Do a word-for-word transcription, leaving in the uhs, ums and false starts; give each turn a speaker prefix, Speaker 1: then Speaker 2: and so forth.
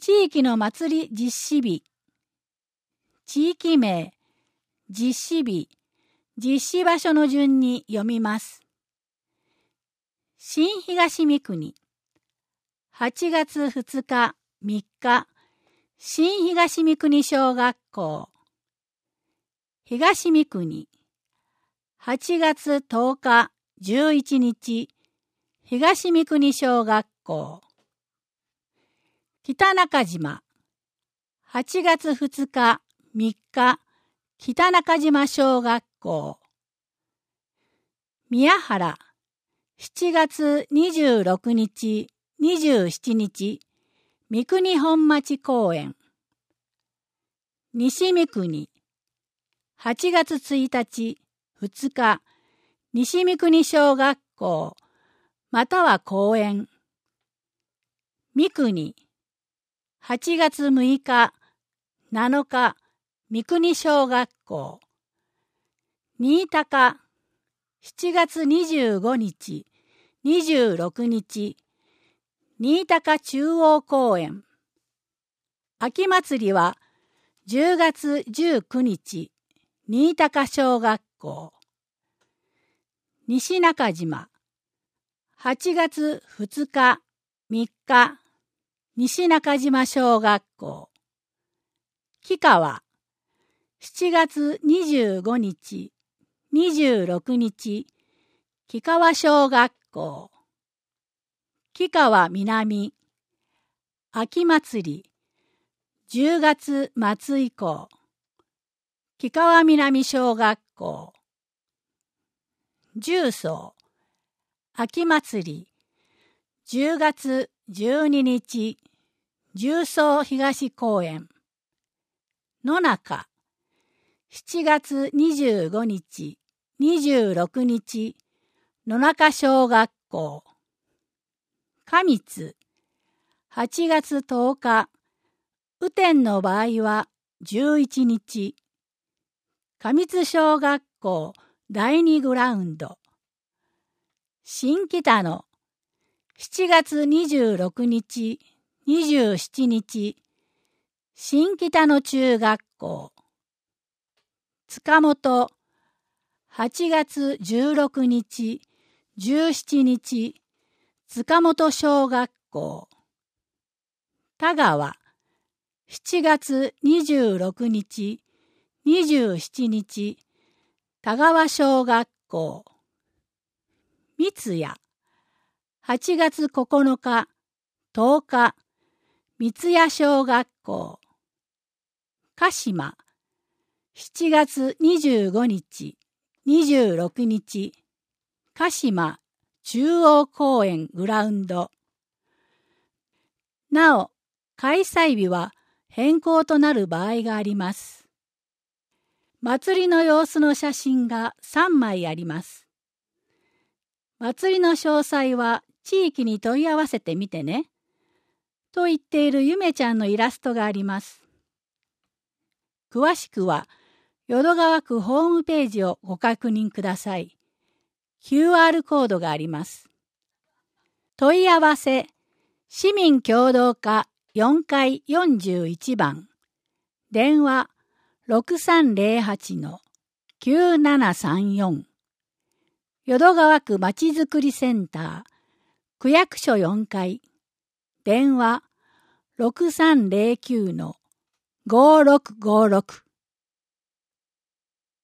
Speaker 1: 地域の祭り実施日、地域名、実施日、実施場所の順に読みます。新東三国、はちがつふつか、みっか、新東三国小学校。東三国、はちがつとおか、じゅういちにち、東三国小学校。北中島、はちがつふつか、みっか、北中島小学校。宮原、しちがつにじゅうろくにち、にじゅうしちにち、三国本町公園。西三国、はちがつついたち、ふつか、西三国小学校、または公園。三国、はちがつむいか、なのか、三国小学校。新高、しちがつにじゅうごにち、にじゅうろくにち、新高中央公園。秋祭りはじゅうがつじゅうくにち、新高小学校。西中島、はちがつふつか、みっか、西中島小学校。木川、しちがつにじゅうごにち、にじゅうろくにち、木川小学校。木川南、秋祭り、じゅうがつまつ以降。木川南小学校。重曹、秋祭り、じゅうがつじゅうににち、重曹東公園。野中、しちがつにじゅうごにち、にじゅうろくにち、野中小学校。上津、はちがつとおか、雨天の場合はじゅういちにち、上津小学校第二グラウンド。新北野、しちがつにじゅうろくにち、にじゅうしちにち、新北野中学校。塚本、はちがつじゅうろくにち、じゅうしちにち、塚本小学校。田川、しちがつにじゅうろくにち、にじゅうしちにち、田川小学校。三谷、はちがつここのか、とおか、三谷小学校。鹿島、しちがつにじゅうごにち、にじゅうろくにち、鹿島中央公園グラウンド。なお、開催日は変更となる場合があります。祭りの様子の写真がさんまいあります。祭りの詳細は地域に問い合わせてみてね。と言っているゆめちゃんのイラストがあります。詳しくは、淀川区ホームページをご確認ください。キューアール コードがあります。問い合わせ、市民協働課よんかいよんじゅういちばん。電話 ろくさんぜろはちのきゅうななさんよん。淀川区まちづくりセンター、区役所よんかい。電話 ろくさんぜろきゅうのごろくごろく。